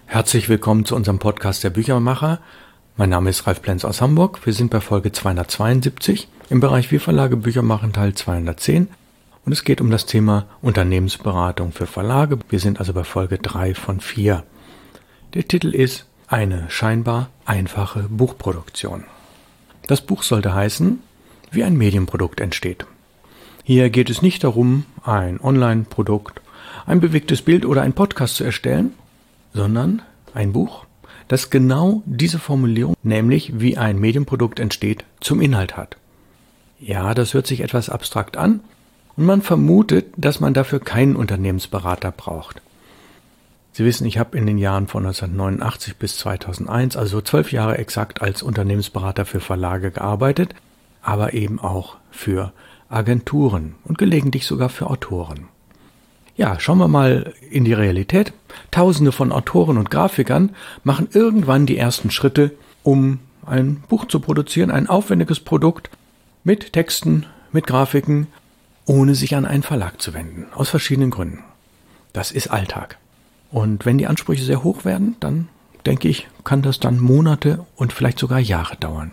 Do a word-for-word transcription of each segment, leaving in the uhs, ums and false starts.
Herzlich willkommen zu unserem Podcast der Büchermacher. Mein Name ist Ralf Plenz aus Hamburg. Wir sind bei Folge zweihundertzweiundsiebzig im Bereich Wir Verlage Bücher machen Teil zweihundertzehn und es geht um das Thema Unternehmensberatung für Verlage. Wir sind also bei Folge drei von vier. Der Titel ist Eine scheinbar einfache Buchproduktion. Das Buch sollte heißen, wie ein Medienprodukt entsteht. Hier geht es nicht darum, ein Online-Produkt, ein bewegtes Bild oder ein Podcast zu erstellen, sondern ein Buch, das genau diese Formulierung, nämlich wie ein Medienprodukt entsteht, zum Inhalt hat. Ja, das hört sich etwas abstrakt an und man vermutet, dass man dafür keinen Unternehmensberater braucht. Sie wissen, ich habe in den Jahren von neunzehnhundertneunundachtzig bis zweitausendeins, also zwölf Jahre exakt, als Unternehmensberater für Verlage gearbeitet, aber eben auch für Agenturen und gelegentlich sogar für Autoren. Ja, schauen wir mal in die Realität. Tausende von Autoren und Grafikern machen irgendwann die ersten Schritte, um ein Buch zu produzieren, ein aufwendiges Produkt mit Texten, mit Grafiken, ohne sich an einen Verlag zu wenden, aus verschiedenen Gründen. Das ist Alltag. Und wenn die Ansprüche sehr hoch werden, dann denke ich, kann das dann Monate und vielleicht sogar Jahre dauern.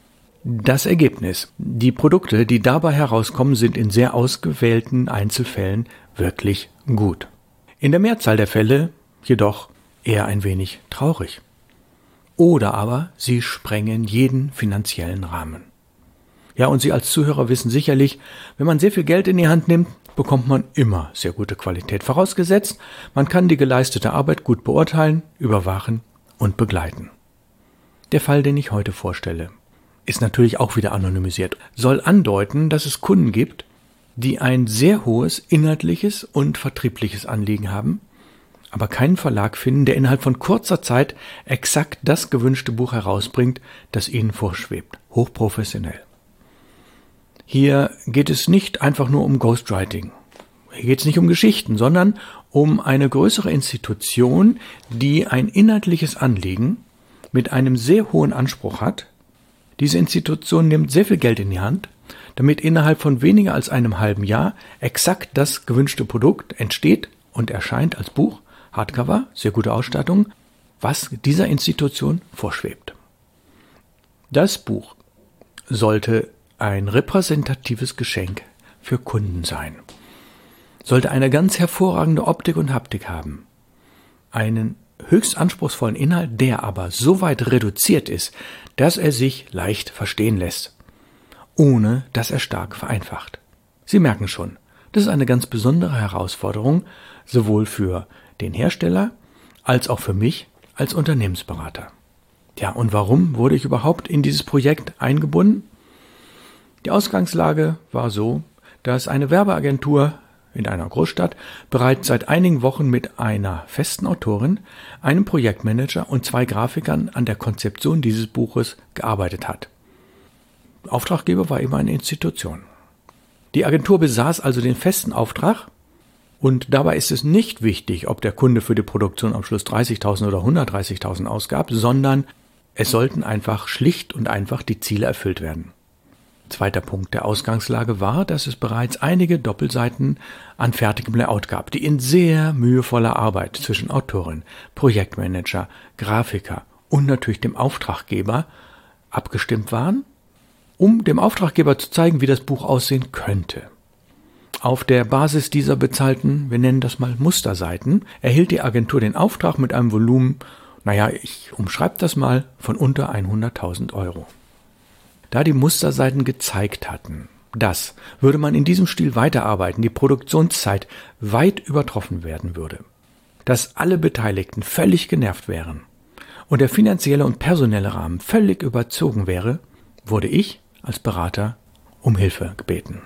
Das Ergebnis: Die Produkte, die dabei herauskommen, sind in sehr ausgewählten Einzelfällen wirklich gut. In der Mehrzahl der Fälle jedoch eher ein wenig traurig. Oder aber sie sprengen jeden finanziellen Rahmen. Ja, und Sie als Zuhörer wissen sicherlich, wenn man sehr viel Geld in die Hand nimmt, bekommt man immer sehr gute Qualität. Vorausgesetzt, man kann die geleistete Arbeit gut beurteilen, überwachen und begleiten. Der Fall, den ich heute vorstelle, ist natürlich auch wieder anonymisiert, soll andeuten, dass es Kunden gibt, die ein sehr hohes inhaltliches und vertriebliches Anliegen haben, aber keinen Verlag finden, der innerhalb von kurzer Zeit exakt das gewünschte Buch herausbringt, das ihnen vorschwebt. Hochprofessionell. Hier geht es nicht einfach nur um Ghostwriting. Hier geht es nicht um Geschichten, sondern um eine größere Institution, die ein inhaltliches Anliegen mit einem sehr hohen Anspruch hat. Diese Institution nimmt sehr viel Geld in die Hand, damit innerhalb von weniger als einem halben Jahr exakt das gewünschte Produkt entsteht und erscheint als Buch, Hardcover, sehr gute Ausstattung, was dieser Institution vorschwebt. Das Buch sollte ein repräsentatives Geschenk für Kunden sein, sollte eine ganz hervorragende Optik und Haptik haben, einen höchst anspruchsvollen Inhalt, der aber so weit reduziert ist, dass er sich leicht verstehen lässt, ohne dass er stark vereinfacht. Sie merken schon, das ist eine ganz besondere Herausforderung, sowohl für den Hersteller als auch für mich als Unternehmensberater. Ja, und warum wurde ich überhaupt in dieses Projekt eingebunden? Die Ausgangslage war so, dass eine Werbeagentur in einer Großstadt bereits seit einigen Wochen mit einer festen Autorin, einem Projektmanager und zwei Grafikern an der Konzeption dieses Buches gearbeitet hat. Auftraggeber war immer eine Institution. Die Agentur besaß also den festen Auftrag und dabei ist es nicht wichtig, ob der Kunde für die Produktion am Schluss dreißigtausend oder hundertdreißigtausend ausgab, sondern es sollten einfach schlicht und einfach die Ziele erfüllt werden. Zweiter Punkt der Ausgangslage war, dass es bereits einige Doppelseiten an fertigem Layout gab, die in sehr mühevoller Arbeit zwischen Autorin, Projektmanager, Grafiker und natürlich dem Auftraggeber abgestimmt waren, um dem Auftraggeber zu zeigen, wie das Buch aussehen könnte. Auf der Basis dieser bezahlten, wir nennen das mal Musterseiten, erhielt die Agentur den Auftrag mit einem Volumen, naja, ich umschreibe das mal, von unter hunderttausend Euro. Da die Musterseiten gezeigt hatten, dass, würde man in diesem Stil weiterarbeiten, die Produktionszeit weit übertroffen werden würde, dass alle Beteiligten völlig genervt wären und der finanzielle und personelle Rahmen völlig überzogen wäre, wurde ich als Berater um Hilfe gebeten.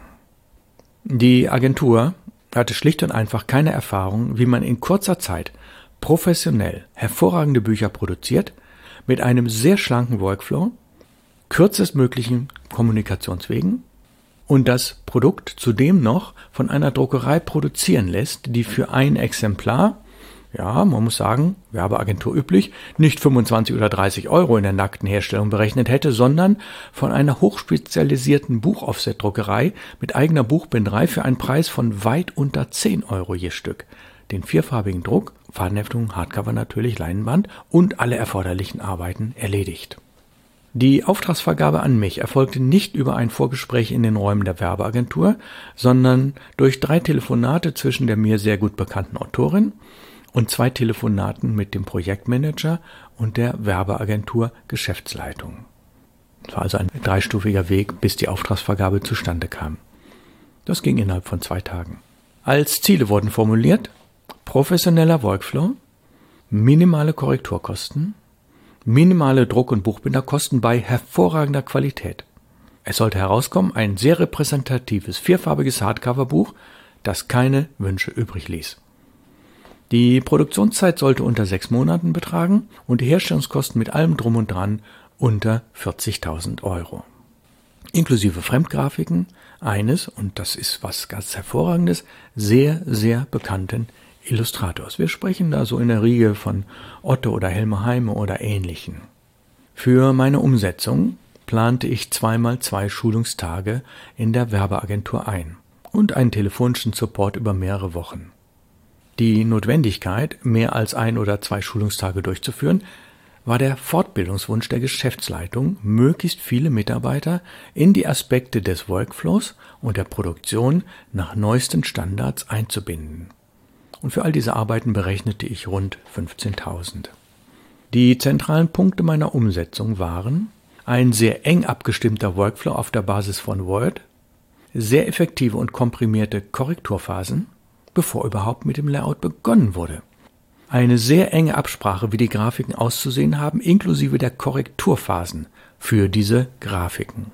Die Agentur hatte schlicht und einfach keine Erfahrung, wie man in kurzer Zeit professionell hervorragende Bücher produziert, mit einem sehr schlanken Workflow, kürzestmöglichen Kommunikationswegen und das Produkt zudem noch von einer Druckerei produzieren lässt, die für ein Exemplar, ja, man muss sagen, Werbeagentur üblich, nicht fünfundzwanzig oder dreißig Euro in der nackten Herstellung berechnet hätte, sondern von einer hochspezialisierten Buchoffset-Druckerei mit eigener Buchbinderei für einen Preis von weit unter zehn Euro je Stück. den vierfarbigen Druck, Fadenheftung, Hardcover natürlich, Leinwand und alle erforderlichen Arbeiten erledigt. Die Auftragsvergabe an mich erfolgte nicht über ein Vorgespräch in den Räumen der Werbeagentur, sondern durch drei Telefonate zwischen der mir sehr gut bekannten Autorin und zwei Telefonaten mit dem Projektmanager und der Werbeagentur Geschäftsleitung. Es war also ein dreistufiger Weg, bis die Auftragsvergabe zustande kam. Das ging innerhalb von zwei Tagen. Als Ziele wurden formuliert: professioneller Workflow, minimale Korrekturkosten, minimale Druck- und Buchbinderkosten bei hervorragender Qualität. Es sollte herauskommen ein sehr repräsentatives, vierfarbiges Hardcover-Buch, das keine Wünsche übrig ließ. Die Produktionszeit sollte unter sechs Monaten betragen und die Herstellungskosten mit allem Drum und Dran unter vierzigtausend Euro. Inklusive Fremdgrafiken eines, und das ist was ganz Hervorragendes, sehr, sehr bekannten Illustrators. Wir sprechen da so in der Riege von Otto oder Helmer Heime oder Ähnlichen. Für meine Umsetzung plante ich zweimal zwei Schulungstage in der Werbeagentur ein und einen telefonischen Support über mehrere Wochen. Die Notwendigkeit, mehr als ein oder zwei Schulungstage durchzuführen, war der Fortbildungswunsch der Geschäftsleitung, möglichst viele Mitarbeiter in die Aspekte des Workflows und der Produktion nach neuesten Standards einzubinden. Und für all diese Arbeiten berechnete ich rund fünfzehntausend. Die zentralen Punkte meiner Umsetzung waren: ein sehr eng abgestimmter Workflow auf der Basis von Word, sehr effektive und komprimierte Korrekturphasen, bevor überhaupt mit dem Layout begonnen wurde, eine sehr enge Absprache, wie die Grafiken auszusehen haben, inklusive der Korrekturphasen für diese Grafiken.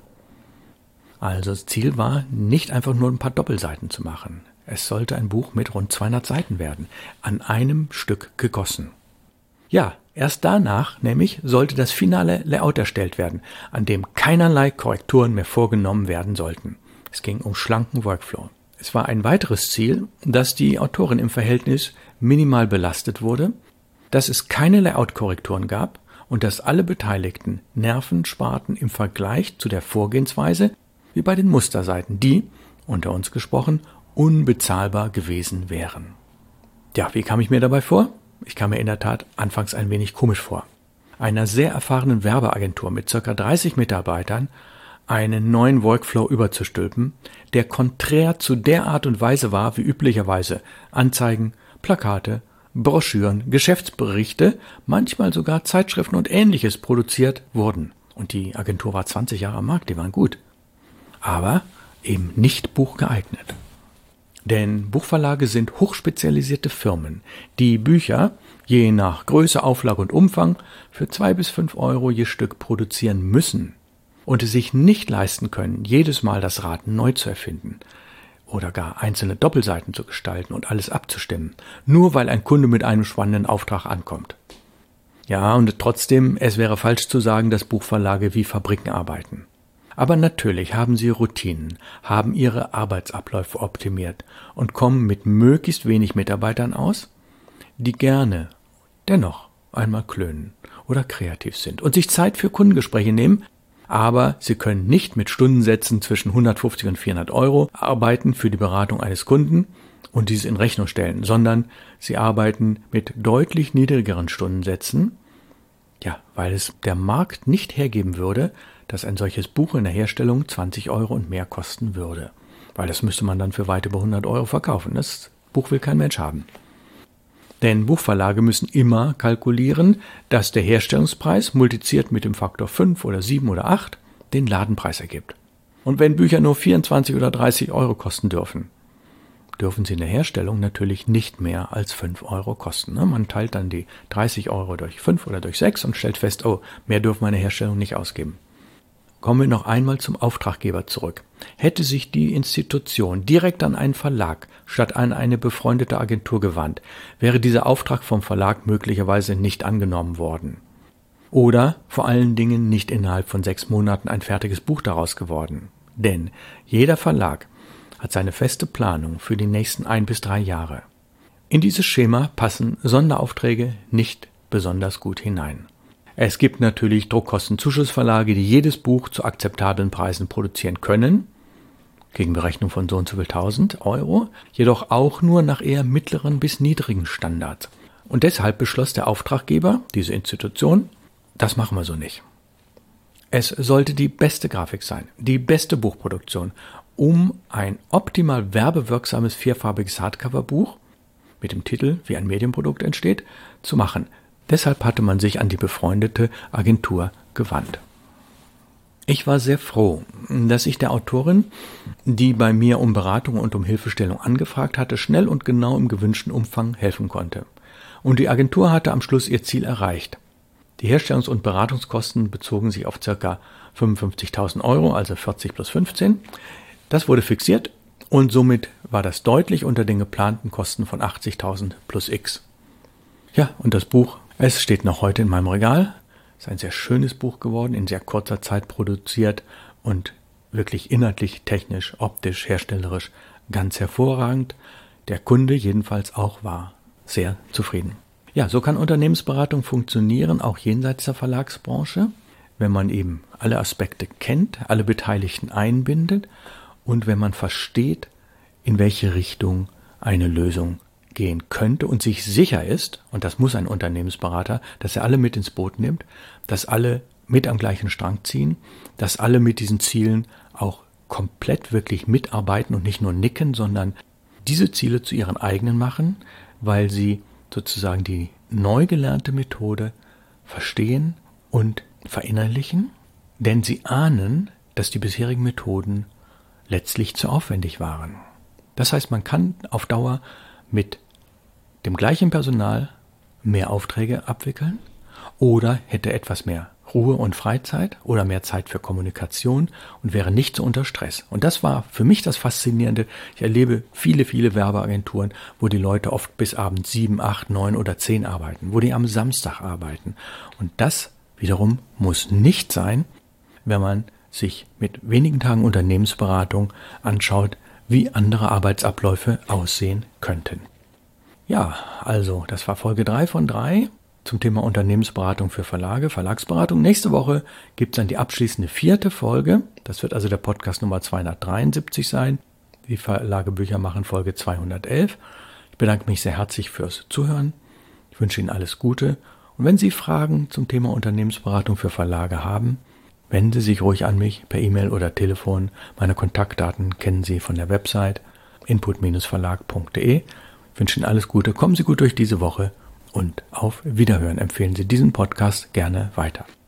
Also das Ziel war, nicht einfach nur ein paar Doppelseiten zu machen. Es sollte ein Buch mit rund zweihundert Seiten werden, an einem Stück gegossen. Ja, erst danach nämlich sollte das finale Layout erstellt werden, an dem keinerlei Korrekturen mehr vorgenommen werden sollten. Es ging um schlanken Workflow. Es war ein weiteres Ziel, dass die Autorin im Verhältnis minimal belastet wurde, dass es keine Layout-Korrekturen gab und dass alle Beteiligten Nerven sparten im Vergleich zu der Vorgehensweise wie bei den Musterseiten, die, unter uns gesprochen, unbezahlbar gewesen wären. Ja, wie kam ich mir dabei vor? Ich kam mir in der Tat anfangs ein wenig komisch vor. Einer sehr erfahrenen Werbeagentur mit ca. dreißig Mitarbeitern einen neuen Workflow überzustülpen, der konträr zu der Art und Weise war, wie üblicherweise Anzeigen, Plakate, Broschüren, Geschäftsberichte, manchmal sogar Zeitschriften und Ähnliches produziert wurden. Und die Agentur war zwanzig Jahre am Markt, die waren gut. Aber eben nicht buchgeeignet. Denn Buchverlage sind hochspezialisierte Firmen, die Bücher, je nach Größe, Auflage und Umfang, für zwei bis fünf Euro je Stück produzieren müssen und es sich nicht leisten können, jedes Mal das Rad neu zu erfinden oder gar einzelne Doppelseiten zu gestalten und alles abzustimmen, nur weil ein Kunde mit einem spannenden Auftrag ankommt. Ja, und trotzdem, es wäre falsch zu sagen, dass Buchverlage wie Fabriken arbeiten. Aber natürlich haben sie Routinen, haben ihre Arbeitsabläufe optimiert und kommen mit möglichst wenig Mitarbeitern aus, die gerne dennoch einmal klönen oder kreativ sind und sich Zeit für Kundengespräche nehmen, aber sie können nicht mit Stundensätzen zwischen hundertfünfzig und vierhundert Euro arbeiten für die Beratung eines Kunden und diese in Rechnung stellen, sondern sie arbeiten mit deutlich niedrigeren Stundensätzen, ja, weil es der Markt nicht hergeben würde, dass ein solches Buch in der Herstellung zwanzig Euro und mehr kosten würde. Weil das müsste man dann für weit über hundert Euro verkaufen. Das Buch will kein Mensch haben. Denn Buchverlage müssen immer kalkulieren, dass der Herstellungspreis multipliziert mit dem Faktor fünf oder sieben oder acht den Ladenpreis ergibt. Und wenn Bücher nur vierundzwanzig oder dreißig Euro kosten dürfen, dürfen sie in der Herstellung natürlich nicht mehr als fünf Euro kosten. Man teilt dann die dreißig Euro durch fünf oder durch sechs und stellt fest, oh, mehr dürfen wir in der Herstellung nicht ausgeben. Kommen wir noch einmal zum Auftraggeber zurück. Hätte sich die Institution direkt an einen Verlag statt an eine befreundete Agentur gewandt, wäre dieser Auftrag vom Verlag möglicherweise nicht angenommen worden. Oder vor allen Dingen nicht innerhalb von sechs Monaten ein fertiges Buch daraus geworden. Denn jeder Verlag hat seine feste Planung für die nächsten ein bis drei Jahre. In dieses Schema passen Sonderaufträge nicht besonders gut hinein. Es gibt natürlich Druckkostenzuschussverlage, die jedes Buch zu akzeptablen Preisen produzieren können. gegen Berechnung von so und so viel tausend Euro, jedoch auch nur nach eher mittleren bis niedrigen Standards. Und deshalb beschloss der Auftraggeber, diese Institution, das machen wir so nicht. Es sollte die beste Grafik sein, die beste Buchproduktion, um ein optimal werbewirksames vierfarbiges Hardcover-Buch mit dem Titel Wie ein Medienprodukt entsteht, zu machen. Deshalb hatte man sich an die befreundete Agentur gewandt. Ich war sehr froh, dass ich der Autorin, die bei mir um Beratung und um Hilfestellung angefragt hatte, schnell und genau im gewünschten Umfang helfen konnte. Und die Agentur hatte am Schluss ihr Ziel erreicht. Die Herstellungs- und Beratungskosten bezogen sich auf ca. fünfundfünfzigtausend Euro, also vierzig plus fünfzehn. Das wurde fixiert und somit war das deutlich unter den geplanten Kosten von achtzigtausend plus X. Ja, und das Buch, es steht noch heute in meinem Regal. Es ist ein sehr schönes Buch geworden, in sehr kurzer Zeit produziert und wirklich inhaltlich, technisch, optisch, herstellerisch ganz hervorragend. Der Kunde jedenfalls auch war sehr zufrieden. Ja, so kann Unternehmensberatung funktionieren, auch jenseits der Verlagsbranche, wenn man eben alle Aspekte kennt, alle Beteiligten einbindet und wenn man versteht, in welche Richtung eine Lösung gehen könnte und sich sicher ist, und das muss ein Unternehmensberater, dass er alle mit ins Boot nimmt, dass alle mit am gleichen Strang ziehen, dass alle mit diesen Zielen auch komplett wirklich mitarbeiten und nicht nur nicken, sondern diese Ziele zu ihren eigenen machen, weil sie sozusagen die neu gelernte Methode verstehen und verinnerlichen, denn sie ahnen, dass die bisherigen Methoden letztlich zu aufwendig waren. Das heißt, man kann auf Dauer mit dem gleichen Personal mehr Aufträge abwickeln oder hätte etwas mehr Ruhe und Freizeit oder mehr Zeit für Kommunikation und wäre nicht so unter Stress. Und das war für mich das Faszinierende. Ich erlebe viele, viele Werbeagenturen, wo die Leute oft bis abends sieben, acht, neun oder zehn arbeiten, wo die am Samstag arbeiten. Und das wiederum muss nicht sein, wenn man sich mit wenigen Tagen Unternehmensberatung anschaut, wie andere Arbeitsabläufe aussehen könnten. Ja, also das war Folge drei von drei zum Thema Unternehmensberatung für Verlage, Verlagsberatung. Nächste Woche gibt es dann die abschließende vierte Folge. Das wird also der Podcast Nummer zweihundertdreiundsiebzig sein. Wie Verlage Bücher machen, Folge zweihundertelf. Ich bedanke mich sehr herzlich fürs Zuhören. Ich wünsche Ihnen alles Gute. Und wenn Sie Fragen zum Thema Unternehmensberatung für Verlage haben, wenden Sie sich ruhig an mich per E-Mail oder Telefon. Meine Kontaktdaten kennen Sie von der Website input Bindestrich verlag punkt de. Ich wünsche Ihnen alles Gute. Kommen Sie gut durch diese Woche und auf Wiederhören. Empfehlen Sie diesen Podcast gerne weiter.